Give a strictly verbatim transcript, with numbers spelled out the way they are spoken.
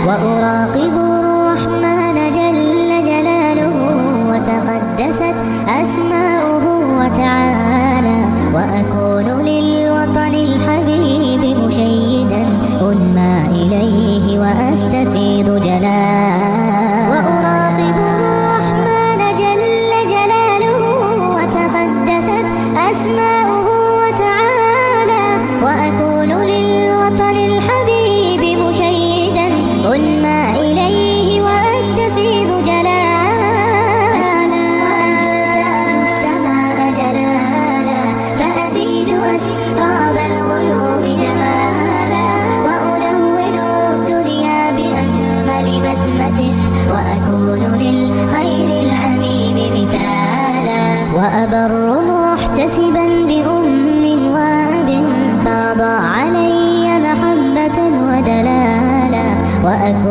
وأراقب الرحمن جل جلاله وتقدست أسماؤه وتعالى، وأكون للوطن الحبيب مشيدا أنمى إليه وأستفيض جلالا. وأراقب الرحمن جل جلاله وتقدست أسماؤه وتعالى، وأكون للوطن الحبيب مشيدا أنمى إليه وأستفيض جلالا. وأجعل السماء جلالا فأزيد أسراب الغيوم جمالا، وألون الدنيا بأجمل بسمة، وأكون للخير العميم مثالا. وأبر محتسبا بأم وأب فاض علي محبة ودلالا، وأكون